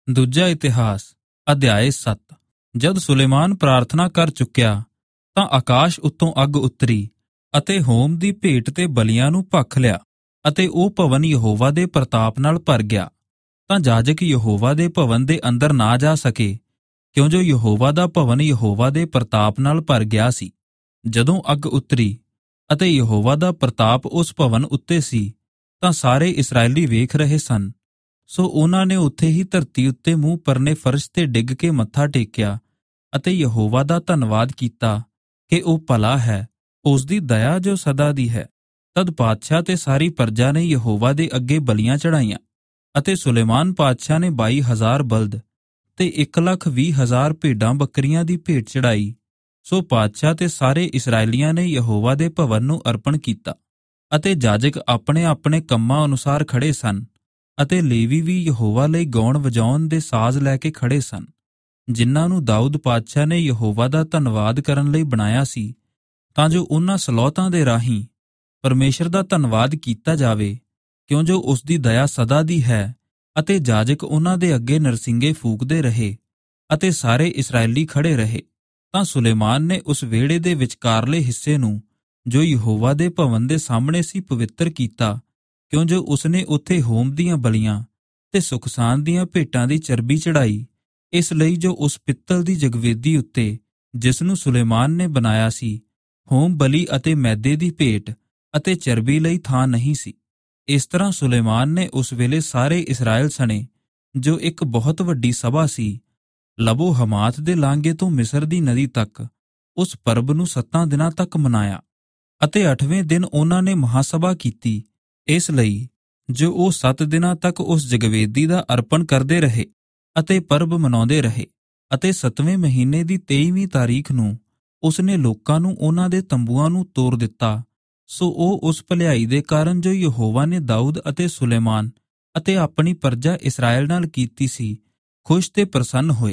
ਦੂਜਾ ਇਤਿਹਾਸ ਅਧਿਆਇ 7। ਜਦ ਸੁਲੇਮਾਨ ਪ੍ਰਾਰਥਨਾ ਕਰ ਚੁੱਕਿਆ ਤਾਂ ਆਕਾਸ਼ ਉੱਤੋਂ ਅੱਗ ਉਤਰੀ ਅਤੇ ਹੋਮ ਦੀ ਭੇਟ ਤੇ ਬਲੀਆਂ ਨੂੰ ਭਖ ਲਿਆ, ਅਤੇ ਉਹ ਭਵਨ ਯਹੋਵਾ ਦੇ ਪ੍ਰਤਾਪ ਨਾਲ ਭਰ ਗਿਆ। ਤਾਂ ਜਾਜਕ ਯਹੋਵਾ ਦੇ ਭਵਨ ਦੇ ਅੰਦਰ ਨਾ ਜਾ ਸਕੇ, ਕਿਉਂ ਜੋ ਯਹੋਵਾ ਦਾ ਭਵਨ ਯਹੋਵਾ ਦੇ ਪ੍ਰਤਾਪ ਨਾਲ ਭਰ ਗਿਆ ਸੀ। ਜਦੋਂ ਅੱਗ ਉਤਰੀ ਅਤੇ ਯਹੋਵਾ ਦਾ ਪ੍ਰਤਾਪ ਉਸ ਭਵਨ ਉੱਤੇ ਸੀ, ਤਾਂ ਸਾਰੇ ਇਸਰਾਏਲੀ ਵੇਖ ਰਹੇ ਸਨ। ਸੋ ਉਹਨਾਂ ਨੇ ਉੱਥੇ ਹੀ ਧਰਤੀ ਉੱਤੇ ਮੂੰਹ ਪਰਨੇ ਫਰਸ਼ ਤੇ ਡਿੱਗ ਕੇ ਮੱਥਾ ਟੇਕਿਆ ਅਤੇ ਯਹੋਵਾ ਦਾ ਧੰਨਵਾਦ ਕੀਤਾ ਕਿ ਉਹ ਭਲਾ ਹੈ, ਉਸ ਦੀ ਦਇਆ ਜੋ ਸਦਾ ਦੀ ਹੈ। ਤਦ ਪਾਤਸ਼ਾਹ ਤੇ ਸਾਰੀ ਪਰਜਾ ਨੇ ਯਹੋਵਾ ਦੇ ਅੱਗੇ ਬਲੀਆਂ ਚੜ੍ਹਾਈਆਂ, ਅਤੇ ਸੁਲੇਮਾਨ ਪਾਤਸ਼ਾਹ ਨੇ 22,000 ਬਲਦ ਤੇ 1,20,000 ਭੇਡਾਂ ਬੱਕਰੀਆਂ ਦੀ ਭੇਟ ਚੜ੍ਹਾਈ। ਸੋ ਪਾਤਸ਼ਾਹ ਤੇ ਸਾਰੇ ਇਸਰਾਏਲੀਆਂ ਨੇ ਯਹੋਵਾ ਦੇ ਭਵਨ ਨੂੰ ਅਰਪਣ ਕੀਤਾ, ਅਤੇ ਜਾਜਕ ਆਪਣੇ ਆਪਣੇ ਕੰਮਾਂ ਅਨੁਸਾਰ ਖੜੇ ਸਨ, ਅਤੇ ਲੇਵੀ ਵੀ ਯਹੋਵਾ ਲਈ ਗਾਉਣ ਵਜਾਉਣ ਦੇ ਸਾਜ਼ ਲੈ ਕੇ ਖੜੇ ਸਨ, ਜਿਨ੍ਹਾਂ ਨੂੰ ਦਾਊਦ ਪਾਤਸ਼ਾਹ ਨੇ ਯਹੋਵਾ ਦਾ ਧੰਨਵਾਦ ਕਰਨ ਲਈ ਬਣਾਇਆ ਸੀ, ਤਾਂ ਜੋ ਉਹਨਾਂ ਸਲੋਤਾਂ ਦੇ ਰਾਹੀਂ ਪਰਮੇਸ਼ਰ ਦਾ ਧੰਨਵਾਦ ਕੀਤਾ ਜਾਵੇ, ਕਿਉਂ ਜੋ ਉਸ ਦੀ ਦਇਆ ਸਦਾ ਦੀ ਹੈ। ਅਤੇ ਜਾਜਕ ਉਹਨਾਂ ਦੇ ਅੱਗੇ ਨਰਸਿੰਗੇ ਫੂਕਦੇ ਰਹੇ, ਅਤੇ ਸਾਰੇ ਇਸਰਾਏਲੀ ਖੜੇ ਰਹੇ। ਤਾਂ ਸੁਲੇਮਾਨ ਨੇ ਉਸ ਵਿਹੜੇ ਦੇ ਵਿਚਕਾਰਲੇ ਹਿੱਸੇ ਨੂੰ, ਜੋ ਯਹੋਵਾ ਦੇ ਭਵਨ ਦੇ ਸਾਹਮਣੇ ਸੀ, ਪਵਿੱਤਰ ਕੀਤਾ, ਕਿਉਂ ਜੋ ਉਸਨੇ ਉੱਥੇ ਹੋਮ ਦੀਆਂ ਬਲੀਆਂ ਤੇ ਸੁਖਸਾਨ ਦੀਆਂ ਭੇਟਾਂ ਦੀ ਚਰਬੀ ਚੜ੍ਹਾਈ, ਇਸ ਲਈ ਜੋ ਉਸ ਪਿੱਤਲ ਦੀ ਜਗਵੇਦੀ ਉੱਤੇ, ਜਿਸ ਨੂੰ ਸੁਲੇਮਾਨ ਨੇ ਬਣਾਇਆ ਸੀ, ਹੋਮ ਬਲੀ ਅਤੇ ਮੈਦੇ ਦੀ ਭੇਟ ਅਤੇ ਚਰਬੀ ਲਈ ਥਾਂ ਨਹੀਂ ਸੀ। ਇਸ ਤਰ੍ਹਾਂ ਸੁਲੇਮਾਨ ਨੇ ਉਸ ਵੇਲੇ ਸਾਰੇ ਇਸਰਾਏਲ ਸਣੇ, ਜੋ ਇੱਕ ਬਹੁਤ ਵੱਡੀ ਸਭਾ ਸੀ, ਲਬੋ ਹਮਾਤ ਦੇ ਲਾਂਘੇ ਤੋਂ ਮਿਸਰ ਦੀ ਨਦੀ ਤੱਕ, ਉਸ ਪਰਬ ਨੂੰ 7 ਦਿਨਾਂ ਤੱਕ ਮਨਾਇਆ। ਅਤੇ 8ਵੇਂ ਦਿਨ ਉਹਨਾਂ ਨੇ ਮਹਾਸਭਾ ਕੀਤੀ, ਇਸ ਲਈ ਜੋ ਉਹ 7 ਦਿਨਾਂ ਤੱਕ ਉਸ ਜਗਵੇਦੀ ਦਾ ਅਰਪਣ ਕਰਦੇ ਰਹੇ ਅਤੇ ਪਰਬ ਮਨਾਉਂਦੇ ਰਹੇ। ਅਤੇ 7ਵੇਂ ਮਹੀਨੇ ਦੀ 23ਵੀਂ ਤਾਰੀਖ ਨੂੰ ਉਸਨੇ ਲੋਕਾਂ ਨੂੰ ਉਹਨਾਂ ਦੇ ਤੰਬੂਆਂ ਨੂੰ ਤੋੜ ਦਿੱਤਾ। ਸੋ ਉਹ ਉਸ ਭਲਾਈ ਦੇ ਕਾਰਨ ਜੋ ਯਹੋਵਾ ਨੇ ਦਾਊਦ ਅਤੇ ਸੁਲੇਮਾਨ ਅਤੇ ਆਪਣੀ ਪਰਜਾ ਇਸਰਾਏਲ ਨਾਲ ਕੀਤੀ ਸੀ, ਖੁਸ਼ ਤੇ ਪ੍ਰਸੰਨ ਹੋਏ।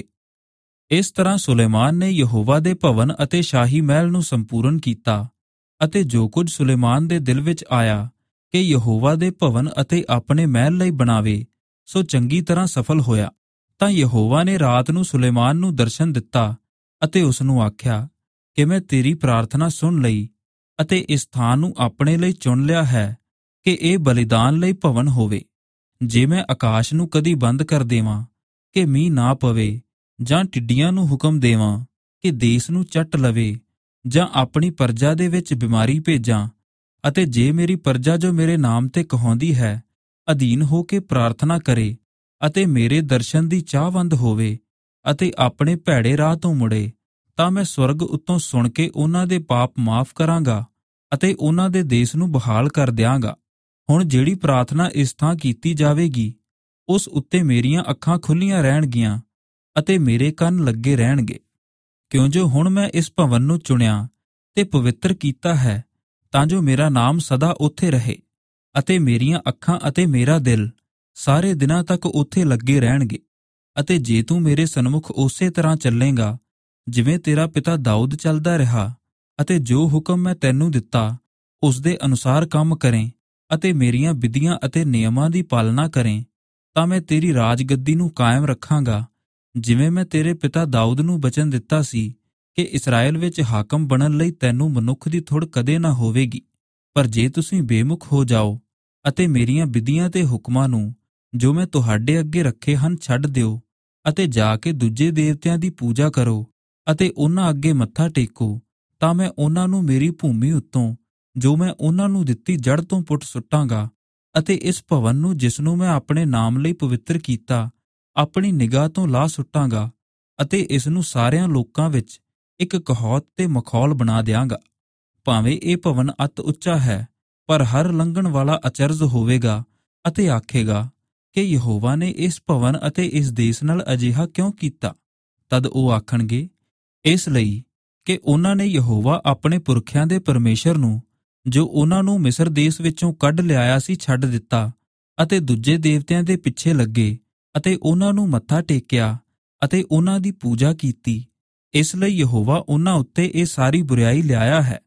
ਇਸ ਤਰ੍ਹਾਂ ਸੁਲੇਮਾਨ ਨੇ ਯਹੋਵਾ ਦੇ ਭਵਨ ਅਤੇ ਸ਼ਾਹੀ ਮਹਿਲ ਨੂੰ ਸੰਪੂਰਨ ਕੀਤਾ, ਅਤੇ ਜੋ ਕੁਝ ਸੁਲੇਮਾਨ ਦੇ ਦਿਲ ਵਿੱਚ ਆਇਆ ਕਿ ਯਹੋਵਾ ਦੇ ਭਵਨ ਅਤੇ ਆਪਣੇ ਮਹਿਲ ਲਈ ਬਣਾਵੇ, ਸੋ ਚੰਗੀ ਤਰ੍ਹਾਂ ਸਫਲ ਹੋਇਆ। ਤਾਂ ਯਹੋਵਾ ਨੇ ਰਾਤ ਨੂੰ ਸੁਲੇਮਾਨ ਨੂੰ ਦਰਸ਼ਨ ਦਿੱਤਾ ਅਤੇ ਉਸ ਨੂੰ ਆਖਿਆ ਕਿ ਮੈਂ ਤੇਰੀ ਪ੍ਰਾਰਥਨਾ ਸੁਣ ਲਈ ਅਤੇ ਇਸ ਥਾਂ ਨੂੰ ਆਪਣੇ ਲਈ ਚੁਣ ਲਿਆ ਹੈ ਕਿ ਇਹ ਬਲੀਦਾਨ ਲਈ ਭਵਨ ਹੋਵੇ। ਜੇ ਮੈਂ ਆਕਾਸ਼ ਨੂੰ ਕਦੀ ਬੰਦ ਕਰ ਦੇਵਾਂ ਕਿ ਮੀਂਹ ਨਾ ਪਵੇ, ਜਾਂ ਟਿੱਡੀਆਂ ਨੂੰ ਹੁਕਮ ਦੇਵਾਂ ਕਿ ਦੇਸ ਨੂੰ ਚੱਟ ਲਵੇ, ਜਾਂ ਆਪਣੀ ਪਰਜਾ ਦੇ ਵਿੱਚ ਬਿਮਾਰੀ ਭੇਜਾਂ, ਅਤੇ ਜੇ ਮੇਰੀ ਪਰਜਾ ਜੋ ਮੇਰੇ ਨਾਮ ਤੇ ਕਹਾਉਂਦੀ ਹੈ ਅਧੀਨ ਹੋ ਕੇ ਪ੍ਰਾਰਥਨਾ ਕਰੇ ਅਤੇ ਮੇਰੇ ਦਰਸ਼ਨ ਦੀ ਚਾਹਵੰਦ ਹੋਵੇ ਅਤੇ ਆਪਣੇ ਭੈੜੇ ਰਾਹ ਤੋਂ ਮੁੜੇ, ਤਾਂ ਮੈਂ ਸਵਰਗ ਉੱਤੋਂ ਸੁਣ ਕੇ ਉਹਨਾਂ ਦੇ ਪਾਪ ਮਾਫ ਕਰਾਂਗਾ ਅਤੇ ਉਹਨਾਂ ਦੇ ਦੇਸ ਨੂੰ ਬਹਾਲ ਕਰ ਦਿਆਂਗਾ। ਹੁਣ ਜਿਹੜੀ ਪ੍ਰਾਰਥਨਾ ਇਸ ਥਾਂ ਕੀਤੀ ਜਾਵੇਗੀ, ਉਸ ਉੱਤੇ ਮੇਰੀਆਂ ਅੱਖਾਂ ਖੁੱਲੀਆਂ ਰਹਿਣਗੀਆਂ ਅਤੇ ਮੇਰੇ ਕੰਨ ਲੱਗੇ ਰਹਿਣਗੇ, ਕਿਉਂ ਜੋ ਹੁਣ ਮੈਂ ਇਸ ਭਵਨ ਨੂੰ ਚੁਣਿਆ ਤੇ ਪਵਿੱਤਰ ਕੀਤਾ ਹੈ, ਤਾਂ ਜੋ ਮੇਰਾ ਨਾਮ ਸਦਾ ਉੱਥੇ ਰਹੇ, ਅਤੇ ਮੇਰੀਆਂ ਅੱਖਾਂ ਅਤੇ ਮੇਰਾ ਦਿਲ ਸਾਰੇ ਦਿਨਾਂ ਤੱਕ ਉੱਥੇ ਲੱਗੇ ਰਹਿਣਗੇ। ਅਤੇ ਜੇ ਤੂੰ ਮੇਰੇ ਸਨਮੁਖ ਉਸੇ ਤਰ੍ਹਾਂ ਚੱਲੇਂਗਾ ਜਿਵੇਂ ਤੇਰਾ ਪਿਤਾ ਦਾਊਦ ਚੱਲਦਾ ਰਿਹਾ, ਅਤੇ ਜੋ ਹੁਕਮ ਮੈਂ ਤੈਨੂੰ ਦਿੱਤਾ ਉਸ ਦੇ ਅਨੁਸਾਰ ਕੰਮ ਕਰੇ ਅਤੇ ਮੇਰੀਆਂ ਵਿਧੀਆਂ ਅਤੇ ਨਿਯਮਾਂ ਦੀ ਪਾਲਣਾ ਕਰੇ, ਤਾਂ ਮੈਂ ਤੇਰੀ ਰਾਜਗੱਦੀ ਨੂੰ ਕਾਇਮ ਰੱਖਾਂਗਾ, ਜਿਵੇਂ ਮੈਂ ਤੇਰੇ ਪਿਤਾ ਦਾਊਦ ਨੂੰ ਬਚਨ ਦਿੱਤਾ ਸੀ ਕਿ ਇਸਰਾਏਲ ਵਿੱਚ ਹਾਕਮ ਬਣਨ ਲਈ ਤੈਨੂੰ ਮਨੁੱਖ ਦੀ ਥੁੜ ਕਦੇ ਨਾ ਹੋਵੇਗੀ। ਪਰ ਜੇ ਤੁਸੀਂ ਬੇਮੁਖ ਹੋ ਜਾਓ ਅਤੇ ਮੇਰੀਆਂ ਵਿਧੀਆਂ ਤੇ ਹੁਕਮਾਂ ਨੂੰ ਜੋ ਮੈਂ ਤੁਹਾਡੇ ਅੱਗੇ ਰੱਖੇ ਹਨ ਛੱਡ ਦਿਓ, ਅਤੇ ਜਾ ਕੇ ਦੂਜੇ ਦੇਵਤਿਆਂ ਦੀ ਪੂਜਾ ਕਰੋ ਅਤੇ ਉਹਨਾਂ ਅੱਗੇ ਮੱਥਾ ਟੇਕੋ, ਤਾਂ ਮੈਂ ਉਹਨਾਂ ਨੂੰ ਮੇਰੀ ਭੂਮੀ ਉੱਤੋਂ, ਜੋ ਮੈਂ ਉਹਨਾਂ ਨੂੰ ਦਿੱਤੀ ਜੜ੍ਹ ਤੋਂ ਪੁੱਟ ਸੁੱਟਾਂਗਾ, ਅਤੇ ਇਸ ਭਵਨ ਨੂੰ ਜਿਸ ਨੂੰ ਮੈਂ ਆਪਣੇ ਨਾਮ ਲਈ ਪਵਿੱਤਰ ਕੀਤਾ, ਆਪਣੀ ਨਿਗਾਹ ਤੋਂ ਲਾਹ ਸੁੱਟਾਂਗਾ, ਅਤੇ ਇਸ ਨੂੰ ਸਾਰਿਆਂ ਲੋਕਾਂ ਵਿੱਚ ਇੱਕ ਕਹਾਵਤ ਤੇ ਮਖੌਲ ਬਣਾ ਦਿਆਂਗਾ। ਭਾਵੇਂ ਇਹ ਭਵਨ ਅਤ ਉੱਚਾ ਹੈ, ਪਰ ਹਰ ਲੰਘਣ ਵਾਲਾ ਅਚਰਜ ਹੋਵੇਗਾ ਅਤੇ ਆਖੇਗਾ ਕਿ ਯਹੋਵਾ ਨੇ ਇਸ ਭਵਨ ਅਤੇ ਇਸ ਦੇਸ ਨਾਲ ਅਜਿਹਾ ਕਿਉਂ ਕੀਤਾ। ਤਦ ਉਹ ਆਖਣਗੇ, ਇਸ ਲਈ ਕਿ ਉਹਨਾਂ ਨੇ ਯਹੋਵਾ ਆਪਣੇ ਪੁਰਖਿਆਂ ਦੇ ਪਰਮੇਸ਼ਰ ਨੂੰ, ਜੋ ਉਹਨਾਂ ਨੂੰ ਮਿਸਰ ਦੇਸ ਵਿੱਚੋਂ ਕੱਢ ਲਿਆਇਆ ਸੀ, ਛੱਡ ਦਿੱਤਾ, ਅਤੇ ਦੂਜੇ ਦੇਵਤਿਆਂ ਦੇ ਪਿੱਛੇ ਲੱਗੇ ਅਤੇ ਉਹਨਾਂ ਨੂੰ ਮੱਥਾ ਟੇਕਿਆ ਅਤੇ ਉਹਨਾਂ ਦੀ ਪੂਜਾ ਕੀਤੀ। ਇਸ ਲਈ ਯਹੋਵਾ ਉਹਨਾਂ ਉੱਤੇ ਇਹ ਸਾਰੀ ਬੁਰਾਈ ਲਿਆਇਆ ਹੈ।